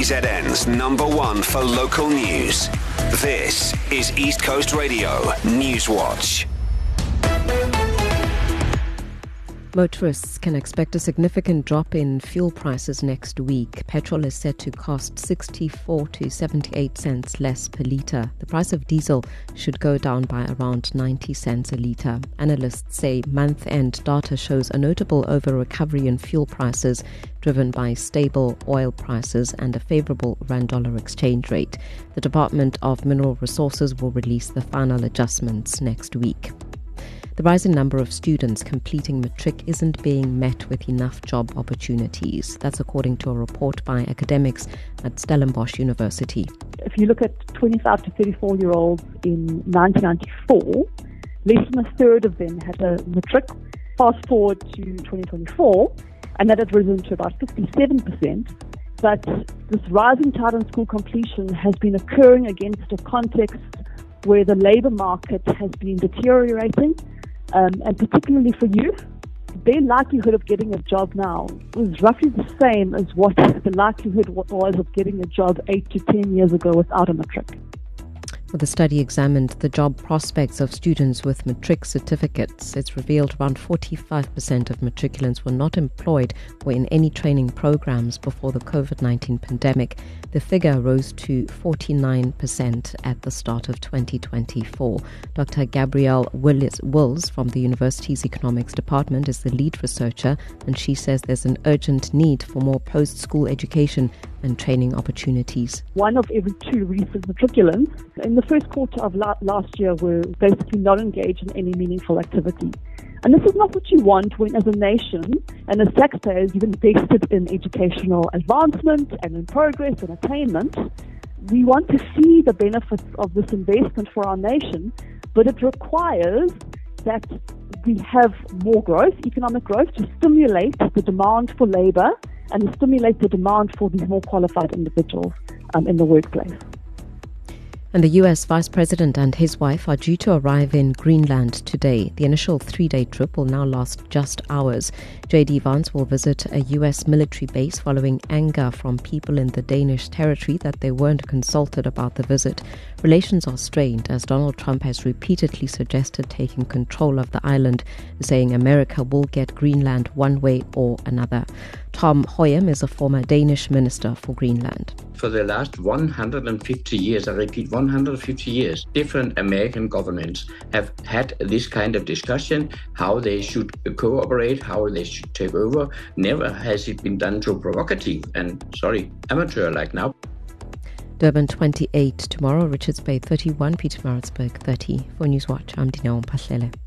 KZN's #1 for local news. This is East Coast Radio Newswatch. Motorists can expect a significant drop in fuel prices next week. Petrol is set to cost 64 to 78 cents less per litre. The price of diesel should go down by around 90 cents a litre. Analysts say month-end data shows a notable over-recovery in fuel prices, driven by stable oil prices and a favourable rand-dollar exchange rate. The Department of Mineral Resources will release the final adjustments next week. The rising number of students completing matric isn't being met with enough job opportunities. That's according to a report by academics at Stellenbosch University. If you look at 25 to 34-year-olds in 1994, less than a third of them had a matric. Fast forward to 2024, and that has risen to about 57%. But this rising tide on school completion has been occurring against a context where the labour market has been deteriorating, and particularly for youth, their likelihood of getting a job now is roughly the same as what the likelihood was of getting a job 8 to 10 years ago without a matric. The study examined the job prospects of students with matric certificates. It's revealed around 45% of matriculants were not employed or in any training programs before the COVID-19 pandemic. The figure rose to 49% at the start of 2024. Dr. Gabrielle Wills from the university's economics department is the lead researcher, and she says there's an urgent need for more post-school education and training opportunities. 1 of every 2 recent matriculants in the first quarter of last year were basically not engaged in any meaningful activity. And this is not what you want when, as a nation and as taxpayers, you've invested in educational advancement and in progress and attainment. We want to see the benefits of this investment for our nation, but it requires that we have more growth, economic growth, to stimulate the demand for labour and stimulate the demand for these more qualified individuals in the workplace. And the US Vice President and his wife are due to arrive in Greenland today. The initial 3-day trip will now last just hours. J.D. Vance will visit a US military base following anger from people in the Danish territory that they weren't consulted about the visit. Relations are strained as Donald Trump has repeatedly suggested taking control of the island, saying America will get Greenland one way or another. Tom Hoyem is a former Danish minister for Greenland. For the last 150 years, I repeat, 150 years, different American governments have had this kind of discussion, how they should cooperate, how they should take over. Never has it been done so provocative and, amateur like now. Durban 28 tomorrow, Richards Bay 31, Pietermaritzburg 30. For Newswatch, I'm Dineo Mpahlele.